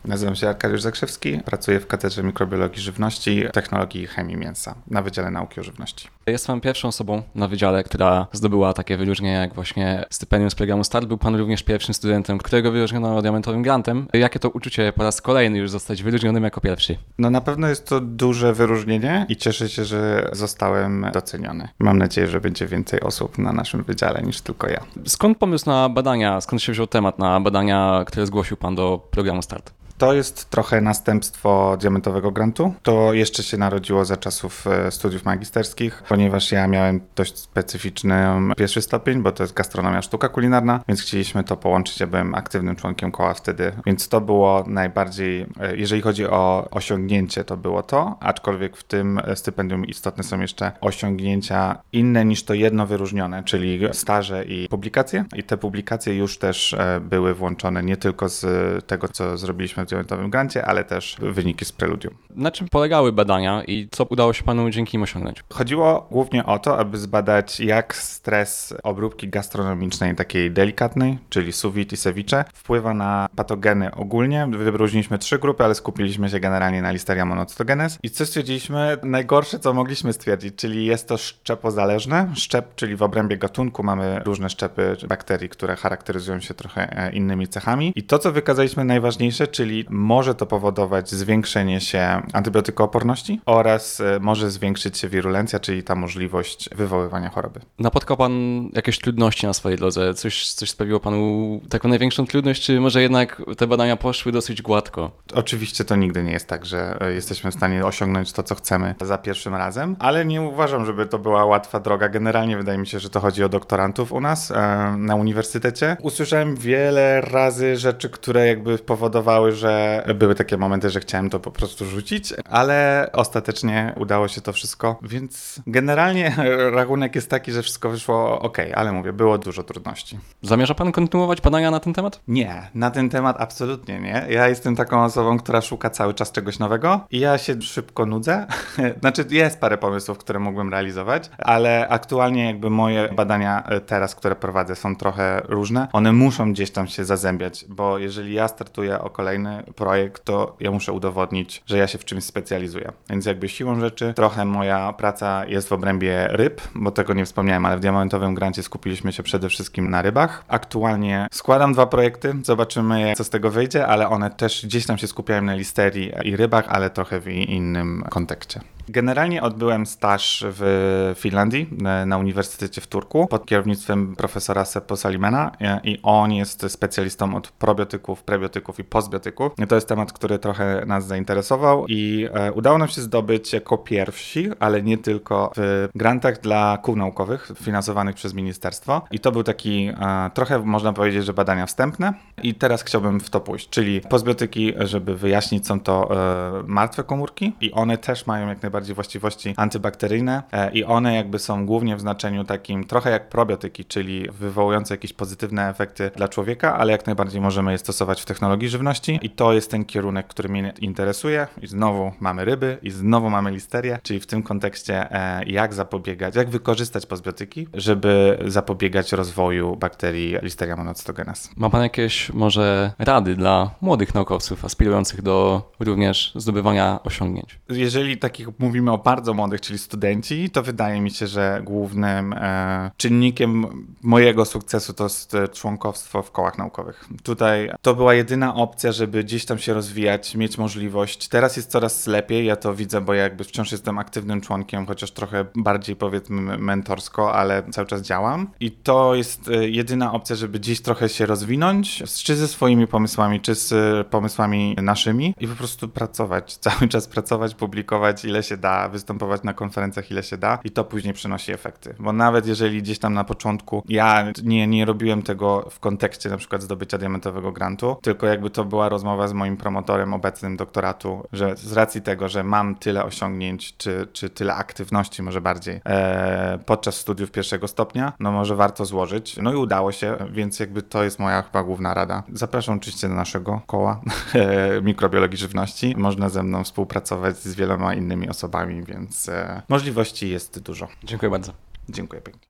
Nazywam się Arkadiusz Zakrzewski, pracuję w Katedrze Mikrobiologii Żywności, Technologii i Chemii Mięsa na Wydziale Nauki o Żywności. Jestem pierwszą osobą na wydziale, która zdobyła takie wyróżnienie jak właśnie stypendium z programu START. Był pan również pierwszym studentem, którego wyróżniono diamentowym grantem. Jakie to uczucie po raz kolejny już zostać wyróżnionym jako pierwszy? No na pewno jest to duże wyróżnienie i cieszę się, że zostałem doceniony. Mam nadzieję, że będzie więcej osób na naszym wydziale niż tylko ja. Skąd pomysł na badania, skąd się wziął temat na badania, które zgłosił pan do programu START? To jest trochę następstwo diamentowego grantu. To jeszcze się narodziło za czasów studiów magisterskich, ponieważ ja miałem dość specyficzny pierwszy stopień, bo to jest gastronomia sztuka kulinarna, więc chcieliśmy to połączyć. Ja byłem aktywnym członkiem koła wtedy, więc to było najbardziej, jeżeli chodzi o osiągnięcie, to było to, aczkolwiek w tym stypendium istotne są jeszcze osiągnięcia inne niż to jedno wyróżnione, czyli staże i publikacje. I te publikacje już też były włączone nie tylko z tego, co zrobiliśmy w diamentowym grancie, ale też wyniki z preludium. Na czym polegały badania i co udało się panu dzięki nim osiągnąć? Chodziło głównie o to, aby zbadać, jak stres obróbki gastronomicznej, takiej delikatnej, czyli sous vide i ceviche, wpływa na patogeny ogólnie. Wyróżniliśmy 3 grupy, ale skupiliśmy się generalnie na Listeria monocytogenes. I co stwierdziliśmy? Najgorsze, co mogliśmy stwierdzić, czyli jest to szczepozależne. Szczep, czyli w obrębie gatunku mamy różne szczepy bakterii, które charakteryzują się trochę innymi cechami. I to, co wykazaliśmy najważniejsze, czyli może to powodować zwiększenie się antybiotykooporności oraz może zwiększyć się wirulencja, czyli ta możliwość wywoływania choroby. Napotkał pan jakieś trudności na swojej drodze? Coś sprawiło panu taką największą trudność, czy może jednak te badania poszły dosyć gładko? Oczywiście to nigdy nie jest tak, że jesteśmy w stanie osiągnąć to, co chcemy za pierwszym razem, ale nie uważam, żeby to była łatwa droga. Generalnie wydaje mi się, że to chodzi o doktorantów u nas na uniwersytecie. Usłyszałem wiele razy rzeczy, które jakby powodowały, że były takie momenty, że chciałem to po prostu rzucić, ale ostatecznie udało się to wszystko, więc generalnie rachunek jest taki, że wszystko wyszło ok, ale mówię, było dużo trudności. Zamierza pan kontynuować badania na ten temat? Nie, na ten temat absolutnie nie. Ja jestem taką osobą, która szuka cały czas czegoś nowego i ja się szybko nudzę. Znaczy jest parę pomysłów, które mógłbym realizować, ale aktualnie jakby moje badania teraz, które prowadzę, są trochę różne. One muszą gdzieś tam się zazębiać, bo jeżeli ja startuję o kolejny projekt, to ja muszę udowodnić, że ja się w czymś specjalizuję. Więc jakby siłą rzeczy trochę moja praca jest w obrębie ryb, bo tego nie wspomniałem, ale w diamentowym grancie skupiliśmy się przede wszystkim na rybach. Aktualnie składam 2 projekty, zobaczymy co z tego wyjdzie, ale one też gdzieś tam się skupiają na listerii i rybach, ale trochę w innym kontekście. Generalnie odbyłem staż w Finlandii na Uniwersytecie w Turku pod kierownictwem profesora Seppo Salimena i on jest specjalistą od probiotyków, prebiotyków i postbiotyków. To jest temat, który trochę nas zainteresował i udało nam się zdobyć jako pierwsi, ale nie tylko, w grantach dla kół naukowych finansowanych przez ministerstwo i to był taki trochę, można powiedzieć, że badania wstępne i teraz chciałbym w to pójść, czyli postbiotyki, żeby wyjaśnić, są to martwe komórki i one też mają jak najbardziej właściwości antybakteryjne i one jakby są głównie w znaczeniu takim trochę jak probiotyki, czyli wywołujące jakieś pozytywne efekty dla człowieka, ale jak najbardziej możemy je stosować w technologii żywności i to jest ten kierunek, który mnie interesuje i znowu mamy ryby i znowu mamy listerię, czyli w tym kontekście jak zapobiegać, jak wykorzystać postbiotyki, żeby zapobiegać rozwoju bakterii Listeria monocytogenes. Ma pan jakieś może rady dla młodych naukowców aspirujących do również zdobywania osiągnięć? Jeżeli takich mówimy o bardzo młodych, czyli studenci, to wydaje mi się, że głównym czynnikiem mojego sukcesu to jest członkostwo w kołach naukowych. Tutaj to była jedyna opcja, żeby gdzieś tam się rozwijać, mieć możliwość. Teraz jest coraz lepiej, ja to widzę, bo ja jakby wciąż jestem aktywnym członkiem, chociaż trochę bardziej powiedzmy mentorsko, ale cały czas działam. I to jest jedyna opcja, żeby gdzieś trochę się rozwinąć, czy ze swoimi pomysłami, czy z pomysłami naszymi i po prostu pracować, cały czas pracować, publikować ile się da, występować na konferencjach ile się da i to później przynosi efekty. Bo nawet jeżeli gdzieś tam na początku ja nie robiłem tego w kontekście na przykład zdobycia diamentowego grantu, tylko jakby to była rozmowa z moim promotorem obecnym doktoratu, że z racji tego, że mam tyle osiągnięć, czy tyle aktywności może bardziej podczas studiów 1. stopnia, no może warto złożyć. No i udało się, więc jakby to jest moja chyba główna rada. Zapraszam oczywiście do naszego koła mikrobiologii żywności. Można ze mną współpracować z wieloma innymi osobami, więc możliwości jest dużo. Dziękuję bardzo. Dziękuję pięknie.